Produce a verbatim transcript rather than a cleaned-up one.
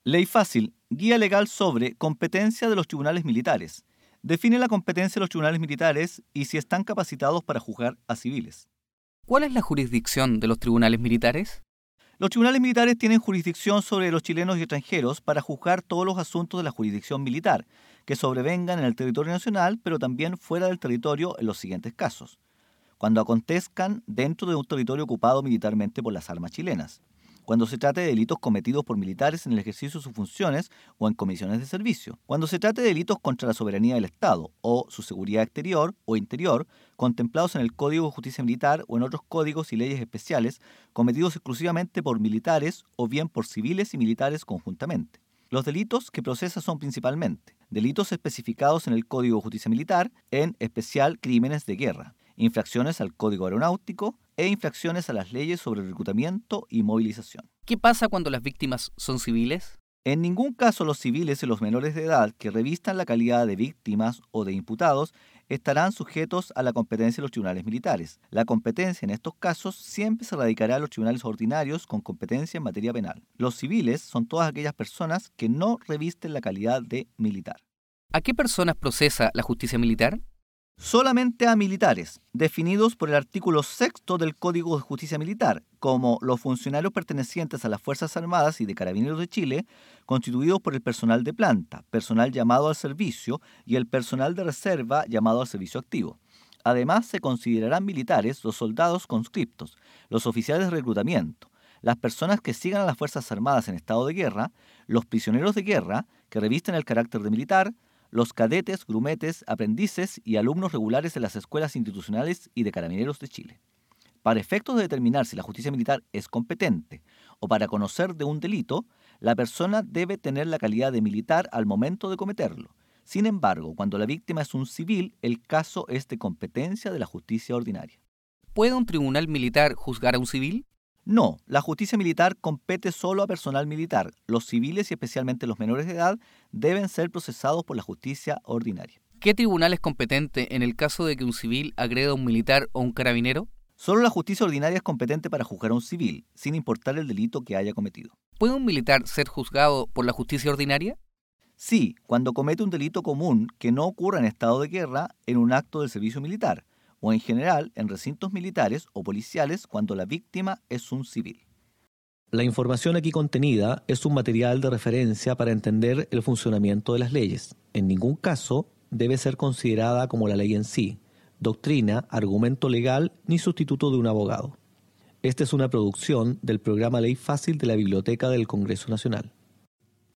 Ley Fácil, guía legal sobre competencia de los tribunales militares. Define la competencia de los tribunales militares y si están capacitados para juzgar a civiles. ¿Cuál es la jurisdicción de los tribunales militares? Los tribunales militares tienen jurisdicción sobre los chilenos y extranjeros para juzgar todos los asuntos de la jurisdicción militar que sobrevengan en el territorio nacional, pero también fuera del territorio en los siguientes casos. Cuando acontezcan dentro de un territorio ocupado militarmente por las armas chilenas. Cuando se trate de delitos cometidos por militares en el ejercicio de sus funciones o en comisiones de servicio. Cuando se trate de delitos contra la soberanía del Estado o su seguridad exterior o interior, contemplados en el Código de Justicia Militar o en otros códigos y leyes especiales cometidos exclusivamente por militares o bien por civiles y militares conjuntamente. Los delitos que procesa son principalmente delitos especificados en el Código de Justicia Militar, en especial crímenes de guerra, infracciones al Código Aeronáutico e infracciones a las leyes sobre reclutamiento y movilización. ¿Qué pasa cuando las víctimas son civiles? En ningún caso los civiles y los menores de edad que revistan la calidad de víctimas o de imputados estarán sujetos a la competencia de los tribunales militares. La competencia en estos casos siempre se radicará en los tribunales ordinarios con competencia en materia penal. Los civiles son todas aquellas personas que no revisten la calidad de militar. ¿A qué personas procesa la justicia militar? Solamente a militares, definidos por el artículo sexto del Código de Justicia Militar, como los funcionarios pertenecientes a las Fuerzas Armadas y de Carabineros de Chile, constituidos por el personal de planta, personal llamado al servicio y el personal de reserva llamado al servicio activo. Además, se considerarán militares los soldados conscriptos, los oficiales de reclutamiento, las personas que sigan a las Fuerzas Armadas en estado de guerra, los prisioneros de guerra que revisten el carácter de militar, los cadetes, grumetes, aprendices y alumnos regulares de las escuelas institucionales y de Carabineros de Chile. Para efectos de determinar si la justicia militar es competente o para conocer de un delito, la persona debe tener la calidad de militar al momento de cometerlo. Sin embargo, cuando la víctima es un civil, el caso es de competencia de la justicia ordinaria. ¿Puede un tribunal militar juzgar a un civil? No, la justicia militar compete solo a personal militar. Los civiles y especialmente los menores de edad deben ser procesados por la justicia ordinaria. ¿Qué tribunal es competente en el caso de que un civil agreda a un militar o un carabinero? Solo la justicia ordinaria es competente para juzgar a un civil, sin importar el delito que haya cometido. ¿Puede un militar ser juzgado por la justicia ordinaria? Sí, cuando comete un delito común que no ocurra en estado de guerra en un acto del servicio militar, o en general en recintos militares o policiales cuando la víctima es un civil. La información aquí contenida es un material de referencia para entender el funcionamiento de las leyes. En ningún caso debe ser considerada como la ley en sí, doctrina, argumento legal ni sustituto de un abogado. Esta es una producción del programa Ley Fácil de la Biblioteca del Congreso Nacional.